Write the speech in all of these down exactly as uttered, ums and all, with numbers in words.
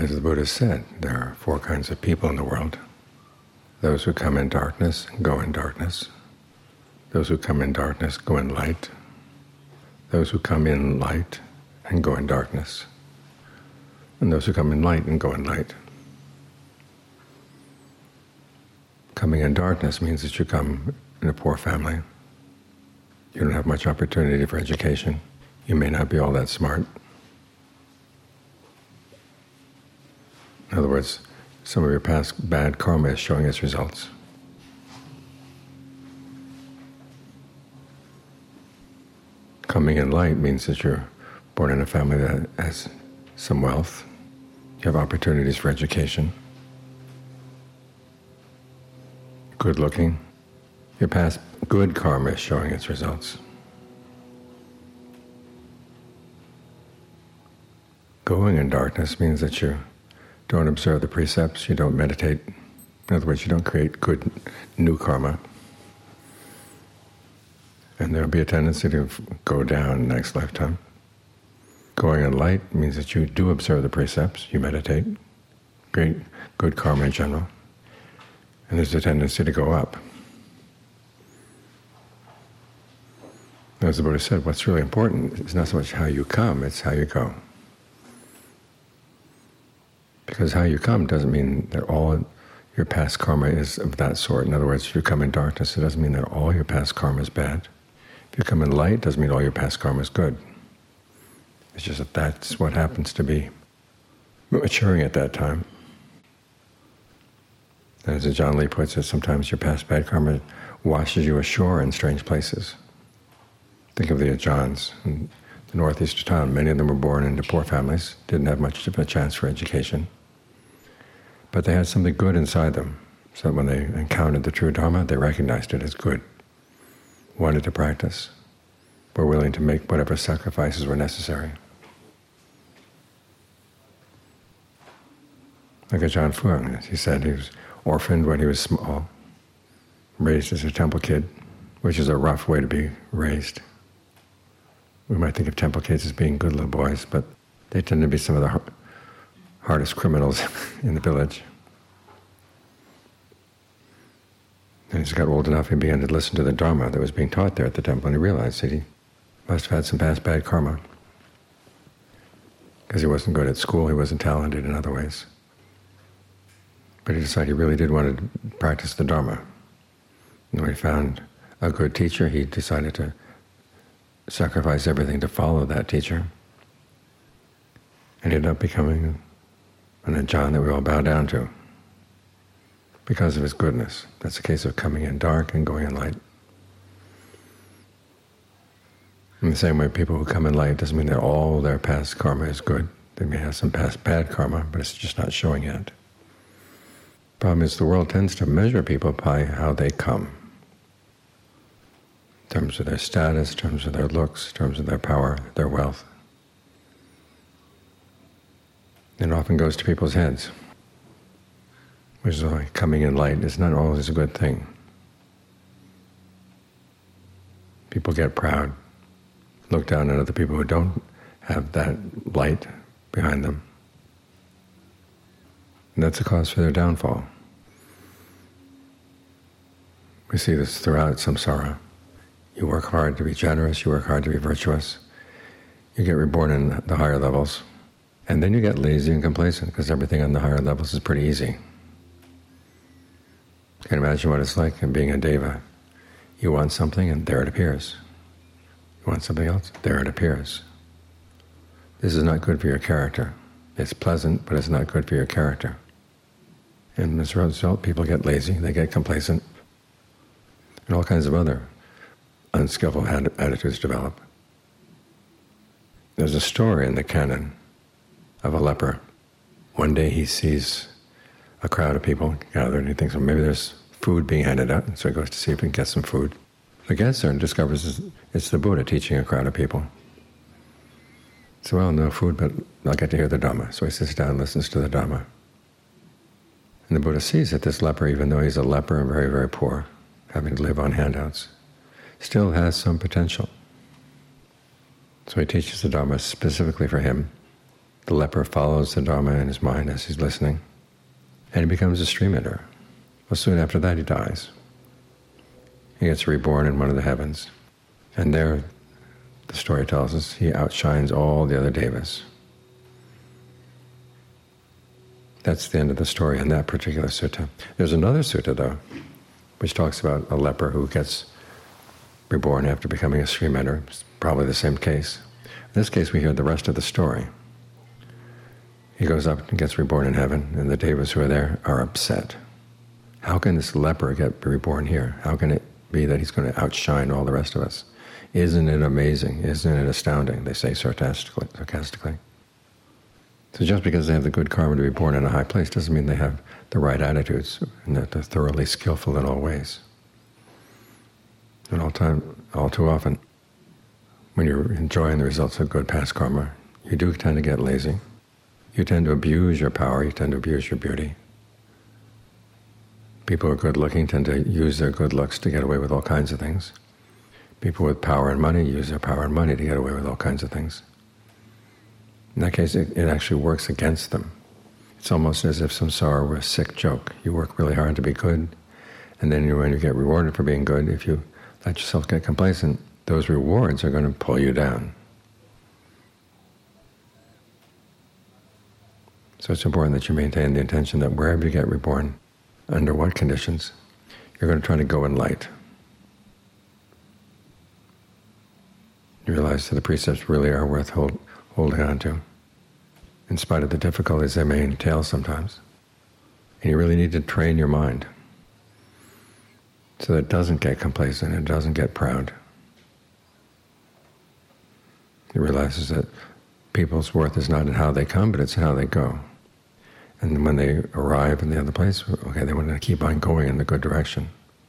As the Buddha said, there are four kinds of people in the world. Those who come in darkness go in darkness. Those who come in darkness go in light. Those who come in light and go in darkness. And those who come in light and go in light. Coming in darkness means that you come in a poor family. You don't have much opportunity for education. You may not be all that smart. In other words, some of your past bad karma is showing its results. Coming in light means that you're born in a family that has some wealth. You have opportunities for education. Good looking. Your past good karma is showing its results. Going in darkness means that you don't observe the precepts, you don't meditate. In other words, you don't create good new karma. And there will be a tendency to go down next lifetime. Going in light means that you do observe the precepts, you meditate, great good karma in general, and there's a tendency to go up. As the Buddha said, what's really important is not so much how you come, it's how you go. Because how you come doesn't mean that all your past karma is of that sort. In other words, if you come in darkness, it doesn't mean that all your past karma is bad. If you come in light, it doesn't mean all your past karma is good. It's just that that's what happens to be maturing at that time. As Ajaan Lee puts it, sometimes your past bad karma washes you ashore in strange places. Think of the Ajaans in the northeast of town. Many of them were born into poor families, didn't have much of a chance for education. But they had something good inside them, so that when they encountered the true Dharma, they recognized it as good, wanted to practice, were willing to make whatever sacrifices were necessary. Like Ajaan Fuang, as he said, he was orphaned when he was small, raised as a temple kid, which is a rough way to be raised. We might think of temple kids as being good little boys, but they tend to be some of the hardest criminals in the village. And as he got old enough, he began to listen to the Dharma that was being taught there at the temple, and he realized that he must have had some past bad karma. Because he wasn't good at school, he wasn't talented in other ways. But he decided he really did want to practice the Dharma. And when he found a good teacher, he decided to sacrifice everything to follow that teacher. And he ended up becoming an Ajaan that we all bow down to because of his goodness. That's a case of coming in dark and going in light. In the same way, people who come in light doesn't mean that all their past karma is good. They may have some past bad karma, but it's just not showing yet. The problem is the world tends to measure people by how they come, in terms of their status, in terms of their looks, in terms of their power, their wealth. It often goes to people's heads, which is why coming in light is not always a good thing. People get proud, look down on other people who don't have that light behind them. And that's a cause for their downfall. We see this throughout samsara. You work hard to be generous, you work hard to be virtuous. You get reborn in the higher levels. And then you get lazy and complacent because everything on the higher levels is pretty easy. You can imagine what it's like in being a deva. You want something and there it appears. You want something else, there it appears. This is not good for your character. It's pleasant, but it's not good for your character. And as a result, people get lazy, they get complacent, and all kinds of other unskillful attitudes develop. There's a story in the canon of a leper. One day he sees a crowd of people gathered and he thinks, well, maybe there's food being handed out, and so he goes to see if he can get some food. He gets there and discovers it's the Buddha teaching a crowd of people. So, well, no food, but I'll get to hear the Dhamma. So he sits down and listens to the Dhamma. And the Buddha sees that this leper, even though he's a leper and very, very poor, having to live on handouts, still has some potential. So he teaches the Dhamma specifically for him. The leper follows the Dharma in his mind as he's listening, and he becomes a stream eater. Well, soon after that he dies. He gets reborn in one of the heavens, and there, the story tells us, he outshines all the other devas. That's the end of the story in that particular sutta. There's another sutta, though, which talks about a leper who gets reborn after becoming a stream eater. It's probably the same case. In this case, we hear the rest of the story. He goes up and gets reborn in heaven, and the devas who are there are upset. How can this leper get reborn here? How can it be that he's going to outshine all the rest of us? Isn't it amazing? Isn't it astounding? They say sarcastically. sarcastically. So just because they have the good karma to be born in a high place doesn't mean they have the right attitudes and that they're thoroughly skillful in all ways. And all time, all too often, when you're enjoying the results of good past karma, you do tend to get lazy. You tend to abuse your power, you tend to abuse your beauty. People who are good-looking tend to use their good looks to get away with all kinds of things. People with power and money use their power and money to get away with all kinds of things. In that case, it, it actually works against them. It's almost as if samsara were a sick joke. You work really hard to be good, and then when you get rewarded for being good, if you let yourself get complacent, those rewards are going to pull you down. So it's important that you maintain the intention that wherever you get reborn, under what conditions, you're going to try to go in light. You realize that the precepts really are worth hold, holding on to, in spite of the difficulties they may entail sometimes. And you really need to train your mind so that it doesn't get complacent, it doesn't get proud. It realizes that people's worth is not in how they come, but it's in how they go. And when they arrive in the other place, okay, they want to keep on going in the good direction.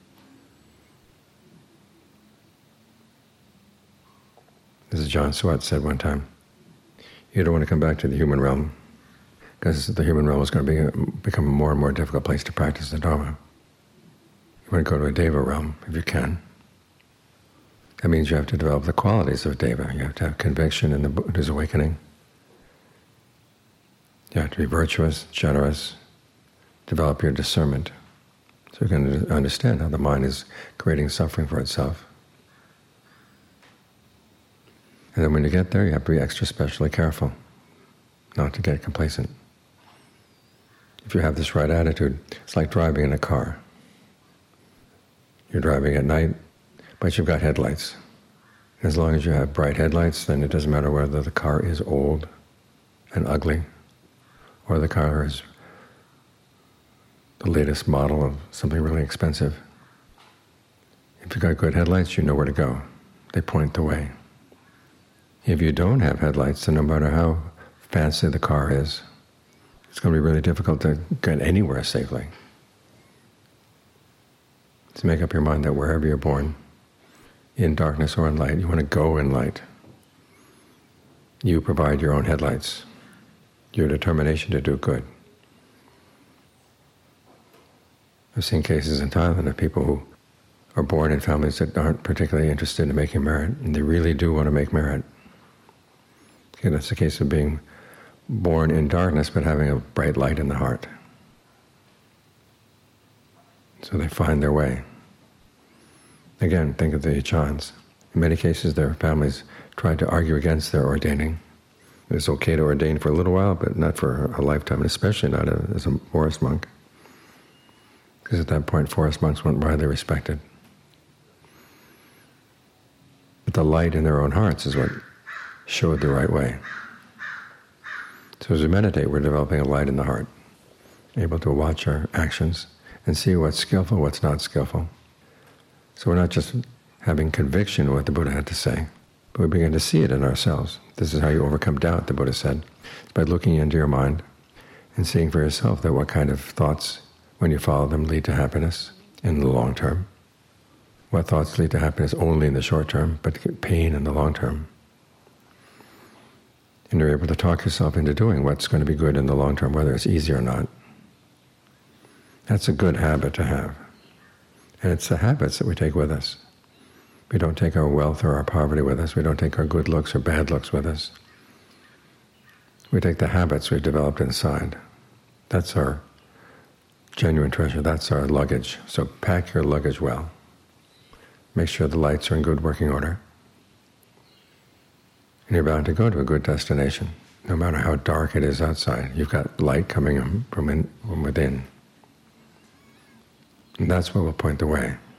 This is John Swat said one time, you don't want to come back to the human realm, because the human realm is going to be, become a more and more difficult place to practice the Dharma. You want to go to a Deva realm, if you can. That means you have to develop the qualities of Deva. You have to have conviction in the Buddha's awakening. You have to be virtuous, generous, develop your discernment, so you can understand how the mind is creating suffering for itself. And then when you get there, you have to be extra specially careful not to get complacent. If you have this right attitude, it's like driving in a car. You're driving at night, but you've got headlights. As long as you have bright headlights, then it doesn't matter whether the car is old and ugly, or the car is the latest model of something really expensive. If you've got good headlights, you know where to go. They point the way. If you don't have headlights, then no matter how fancy the car is, it's going to be really difficult to get anywhere safely. So make up your mind that wherever you're born, in darkness or in light, you want to go in light. You provide your own headlights, your determination to do good. I've seen cases in Thailand of people who are born in families that aren't particularly interested in making merit, and they really do want to make merit. Okay, that's the case of being born in darkness but having a bright light in the heart. So they find their way. Again, think of the Achans. In many cases, their families tried to argue against their ordaining. It was okay to ordain for a little while, but not for a lifetime, and especially not as a forest monk. Because at that point, forest monks weren't widely respected. But the light in their own hearts is what showed the right way. So as we meditate, we're developing a light in the heart, able to watch our actions and see what's skillful, what's not skillful. So we're not just having conviction of what the Buddha had to say, but we begin to see it in ourselves. This is how you overcome doubt, the Buddha said. It's by looking into your mind and seeing for yourself that what kind of thoughts, when you follow them, lead to happiness in the long term. What thoughts lead to happiness only in the short term, but pain in the long term. And you're able to talk yourself into doing what's going to be good in the long term, whether it's easy or not. That's a good habit to have. And it's the habits that we take with us. We don't take our wealth or our poverty with us. We don't take our good looks or bad looks with us. We take the habits we've developed inside. That's our genuine treasure. That's our luggage. So pack your luggage well. Make sure the lights are in good working order. And you're bound to go to a good destination. No matter how dark it is outside, you've got light coming from, in, from within. And that's what will point the way.